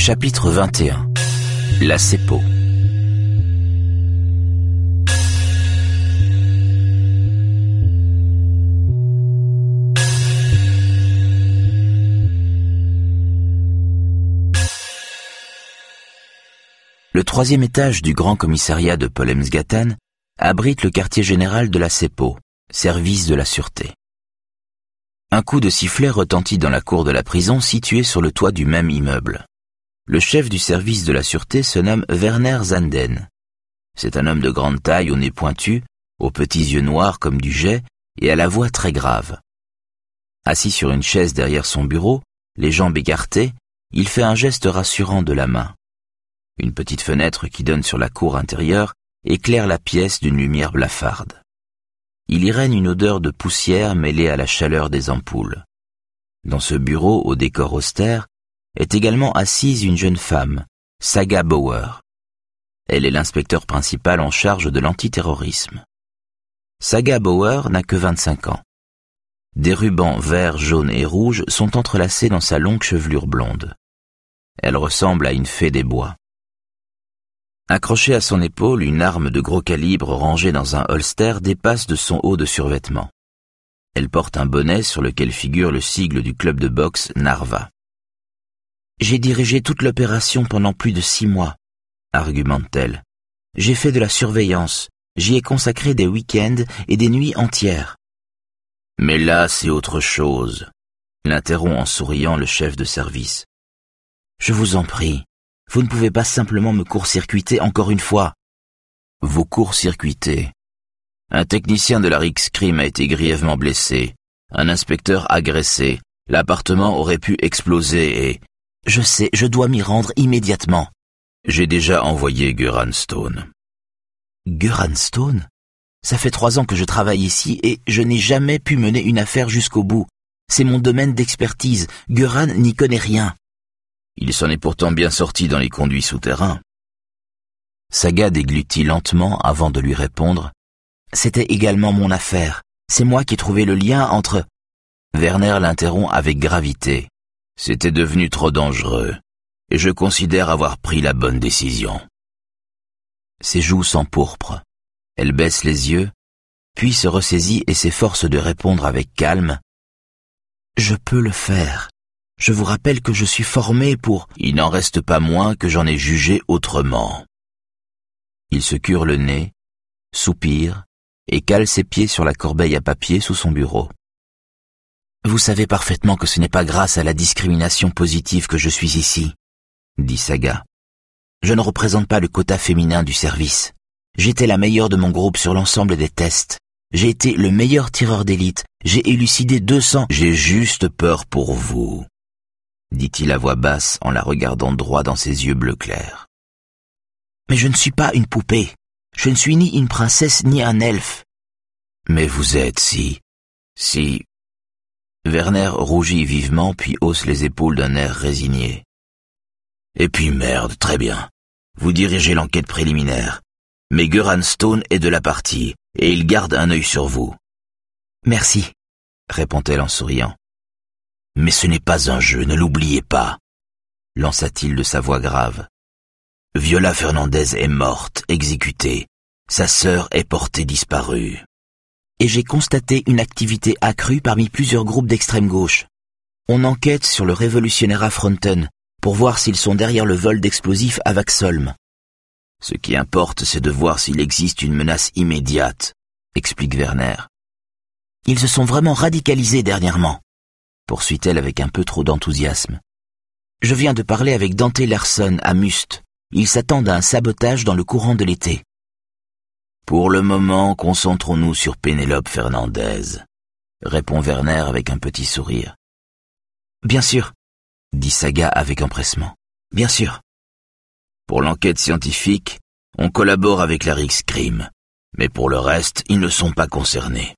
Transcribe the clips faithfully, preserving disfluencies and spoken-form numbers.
Chapitre vingt et un. La CEPO. Le troisième étage du grand commissariat de Pollemsgatan abrite le quartier général de la CEPO, service de la sûreté. Un coup de sifflet retentit dans la cour de la prison située sur le toit du même immeuble. Le chef du service de la sûreté se nomme Werner Zanden. C'est un homme de grande taille, au nez pointu, aux petits yeux noirs comme du jais et à la voix très grave. Assis sur une chaise derrière son bureau, les jambes écartées, il fait un geste rassurant de la main. Une petite fenêtre qui donne sur la cour intérieure éclaire la pièce d'une lumière blafarde. Il y règne une odeur de poussière mêlée à la chaleur des ampoules. Dans ce bureau au décor austère est également assise une jeune femme, Saga Bauer. Elle est l'inspecteur principal en charge de l'antiterrorisme. Saga Bauer n'a que vingt-cinq ans. Des rubans verts, jaunes et rouges sont entrelacés dans sa longue chevelure blonde. Elle ressemble à une fée des bois. Accrochée à son épaule, une arme de gros calibre rangée dans un holster dépasse de son haut de survêtement. Elle porte un bonnet sur lequel figure le sigle du club de boxe Narva. « J'ai dirigé toute l'opération pendant plus de six mois, » argumente-t-elle. « J'ai fait de la surveillance, j'y ai consacré des week-ends et des nuits entières. »« Mais là, c'est autre chose, » l'interrompt en souriant le chef de service. « Je vous en prie. Vous ne pouvez pas simplement me court-circuiter encore une fois. »« Vous court-circuitez. Un technicien de la Rikscrime a été grièvement blessé, un inspecteur agressé, l'appartement aurait pu exploser et... »« Je sais, je dois m'y rendre immédiatement. »« J'ai déjà envoyé Göran Stone. »« Göran Stone ? Ça fait trois ans que je travaille ici et je n'ai jamais pu mener une affaire jusqu'au bout. C'est mon domaine d'expertise, Göran n'y connaît rien. » Il s'en est pourtant bien sorti dans les conduits souterrains. Saga déglutit lentement avant de lui répondre. C'était également mon affaire. C'est moi qui ai trouvé le lien entre... Werner l'interrompt avec gravité. C'était devenu trop dangereux, et je considère avoir pris la bonne décision. Ses joues s'empourprent. Elle baisse les yeux, puis se ressaisit et s'efforce de répondre avec calme. Je peux le faire. Je vous rappelle que je suis formé pour... Il n'en reste pas moins que j'en ai jugé autrement. Il se cure le nez, soupire et cale ses pieds sur la corbeille à papier sous son bureau. Vous savez parfaitement que ce n'est pas grâce à la discrimination positive que je suis ici, dit Saga. Je ne représente pas le quota féminin du service. J'étais la meilleure de mon groupe sur l'ensemble des tests. J'ai été le meilleur tireur d'élite. J'ai élucidé deux cents... J'ai juste peur pour vous, dit-il à voix basse en la regardant droit dans ses yeux bleu clair. Mais je ne suis pas une poupée. Je ne suis ni une princesse ni un elfe. Mais vous êtes si... si... Werner rougit vivement puis hausse les épaules d'un air résigné. Et puis merde, très bien. Vous dirigez l'enquête préliminaire. Mais Göran Stone est de la partie, et il garde un œil sur vous. Merci, répond-elle en souriant. Mais ce n'est pas un jeu, ne l'oubliez pas, lança-t-il de sa voix grave. Viola Fernandez est morte, exécutée. Sa sœur est portée disparue. Et j'ai constaté une activité accrue parmi plusieurs groupes d'extrême gauche. On enquête sur le révolutionnaire Fronten pour voir s'ils sont derrière le vol d'explosifs à Vaxholm. Ce qui importe, c'est de voir s'il existe une menace immédiate, explique Werner. Ils se sont vraiment radicalisés dernièrement, poursuit-elle avec un peu trop d'enthousiasme. Je viens de parler avec Dante Larsson à Must. Ils s'attendent à un sabotage dans le courant de l'été. Pour le moment, concentrons-nous sur Pénélope Fernandez, répond Werner avec un petit sourire. Bien sûr, dit Saga avec empressement. Bien sûr. Pour l'enquête scientifique, on collabore avec la Rikscrime, mais pour le reste, ils ne sont pas concernés.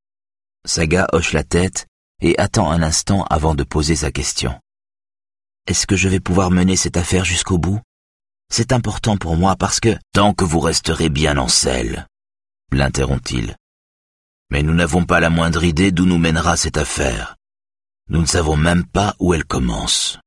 Saga hoche la tête et attend un instant avant de poser sa question. Est-ce que je vais pouvoir mener cette affaire jusqu'au bout ? C'est important pour moi parce que... Tant que vous resterez bien en selle, l'interrompt-il. Mais nous n'avons pas la moindre idée d'où nous mènera cette affaire. Nous ne savons même pas où elle commence.